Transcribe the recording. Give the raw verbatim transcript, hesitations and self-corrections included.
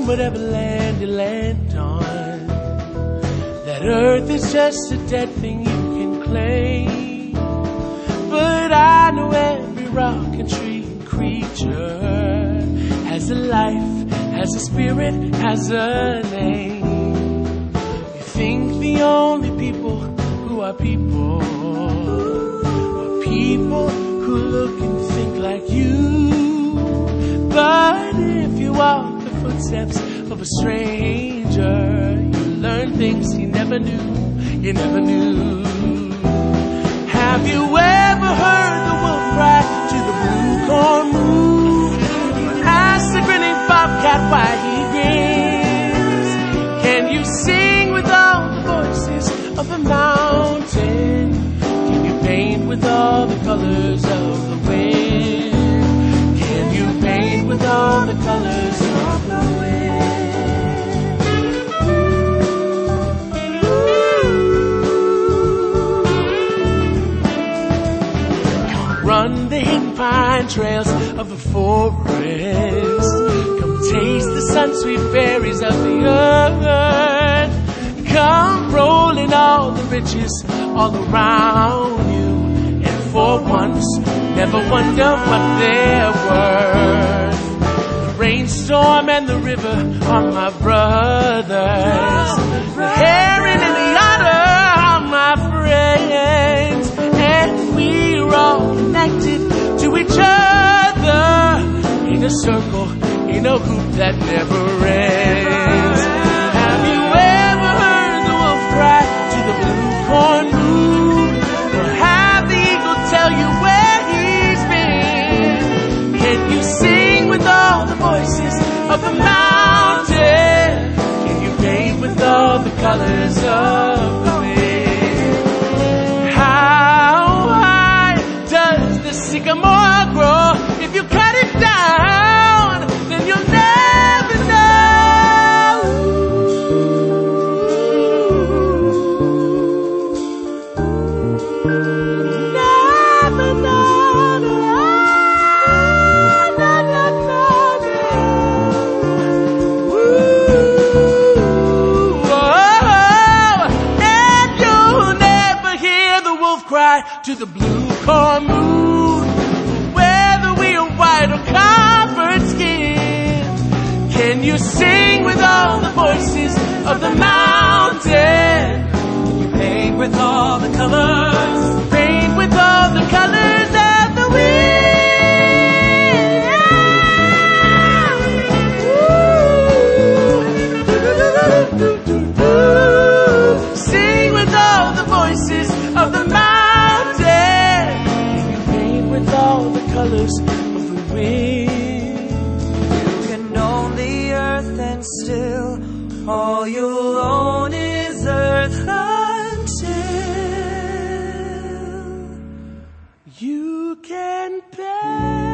whatever land you land on. That earth is just a dead thing you can claim. But I know every rock and tree and creature has a life, has a spirit, has a name. You think the only people who are people are people who look and think like you. But if you walk the footsteps of a stranger, you learn things you never knew, you never knew. Have you ever heard the wolf cry to the blue corn moon? Ask the grinning bobcat why he grins. Can you sing with all the voices of the mountain? Can you paint with all the colors of the wind? Can you paint with all the colors of the wind? Run the hidden pine trails of the forest. Come taste the sun-sweet berries of the earth. Come rolling all the riches all around you. And for once, never wonder what they're worth. The rainstorm and the river are my brothers. The heron and the otter are my friends. And we're all connected to each other in a circle, in a hoop that never ends. Have you ever heard the wolf cry to the blue corn moon? Or have the eagle tell you where he's been? Can you sing with all the voices of the mountain? Can you paint with all the colors of the wind? How high does the sycamore grow? If you cut it down, then you'll never know. Never know. No, no, no, no. Ooh, oh, and you'll never hear the wolf cry to the blue corn moon. Whether we are white or coppered skin, can you sing with all the voices of the mountain? Can you paint with all the colors? Paint with all the colors of the wind. Ooh. Sing with all the voices of the mountain. Can you paint with all the colors of the wind? You can own the earth and still all you'll own is earth until You can paint